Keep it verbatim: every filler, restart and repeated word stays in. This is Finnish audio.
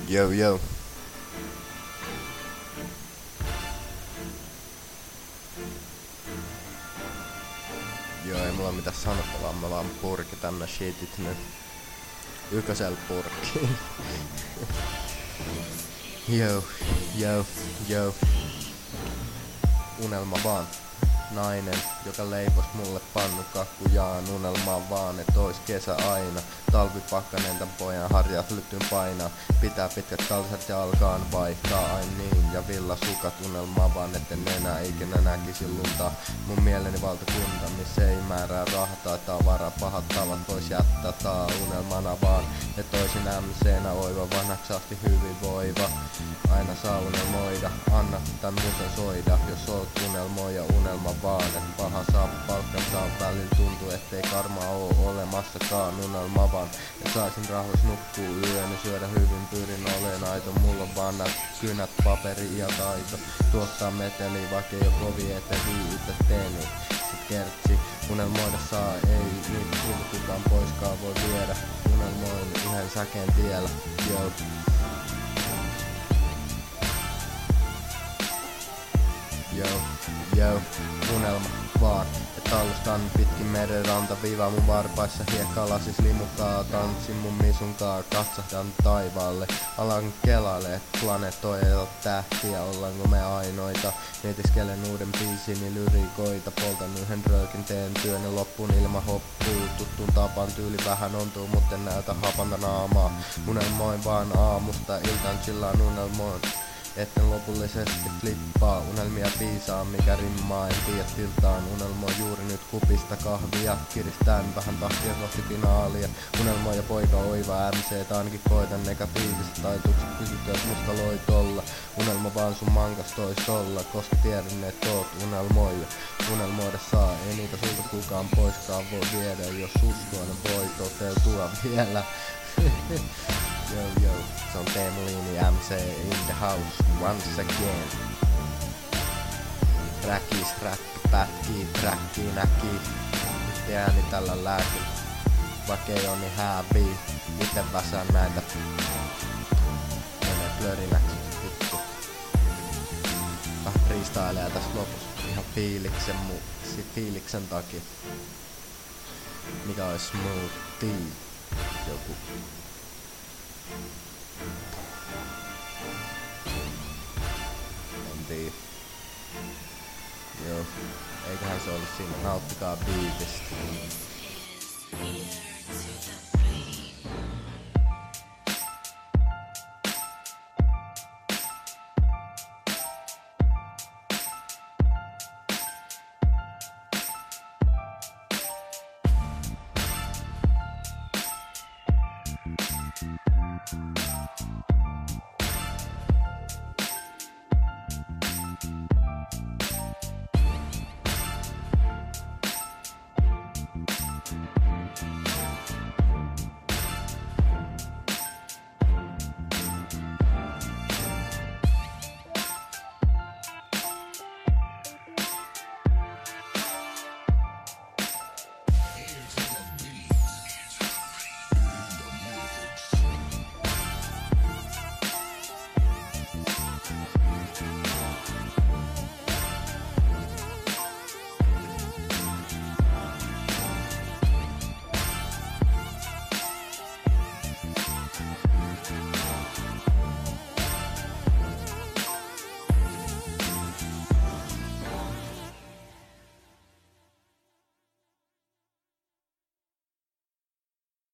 Yo, yo. Joo, ei mulla mitään sanottavaa, mä vaan purkitan nää shitit nyt. Ykkösel purkki. Yo, yo, yo. Unelma vaan. Nainen, joka leipos mulle pannukakkujaan. Unelmaa vaan, et ois kesä aina. Talvipakkanen tän pojan harjat lytyn painaa. Pitää pitkät kalsat ja alkaan vaihtaa. Ai niin, ja villasukat unelmaa vaan, etten enää ikinä näkisi lunta. Mun mieleni valtakunta, missä ei määrää rahtaa. Tavara pahat tavat vois jättää taa unelmana vaan. Et oisin M C:nä oiva, vanhaksi asti hyvinvoiva. Aina saa unelmoida, anna tän musen soida. Jos oot unelmoija, unelma vaan, et paha saa palkkansa. Välillä tuntuu, ettei karma oo olemassakaan. Unelma vaan, ja saisin rauhais nukkuu yön. Syödä hyvin, pyrin oleen aito. Mulla on vaan nää kynät, paperi ja taito. Tuottaa meteli, vaikka ei oo kovin eteen viitä teeni. Sit kertsi, unelmoida saa, ei niitä sulta kukaan poiskaan voi viedä. Unelmoin yhden säkeen tiellä, joo. Joo, joo, unelma vaan. Et alustan pitkin meren rantaviiva mun varpaissa. Hiekkalasis limukkaa, tanssin mun misunkaa. Katsahdan taivaalle, alan kelaile, et planetoilla tähtiä. Ollaanko me ainoita? Mietiskelen uuden biisini lyrikoita. Poltan yhden röökin, teen työn ja loppuun ilma hoppuu. Tuttuun tapaan tyyli vähän ontuu, mutten näytä hapanta naamaa. Unelmoin vaan aamusta, iltaan chillaan unelmoin. Etten lopullisesti flippaa, unelmia piisaa, mikä rimmaa, en tiedä tiltaan. Unelmoi juuri nyt kupista kahvia, kiristään vähän tahtia kohti finaalia. Unelmoi ja poika oiva M C, ainakin koitan negatiiviset taitukset, pysyt jos musta loitolla. Unelma vaan sun mankas tois olla, koska tiedän et oot unelmoija. Unelmoida saa, ei niitä sulta kukaan poiskaan voi viedä, jos uskoo ne voi toteutua vielä. Yo yo, se on Teemu Liini M C in the house once again. Räkis, räppi, pätkii, träkkii, näkii. Nyt ääni tällä lääkin, vaikka ei oo niin häävii. Miten väsään näitä menee plörinäksi, vittu. Vähän freestyleja tässä lopussa, ihan fiiliksen, mu- sit fiiliksen takia. Mikä ois smoothie? Joku. En tiedä. Joo, eiköhän se ollut siinä. Nauttikaa biitistä.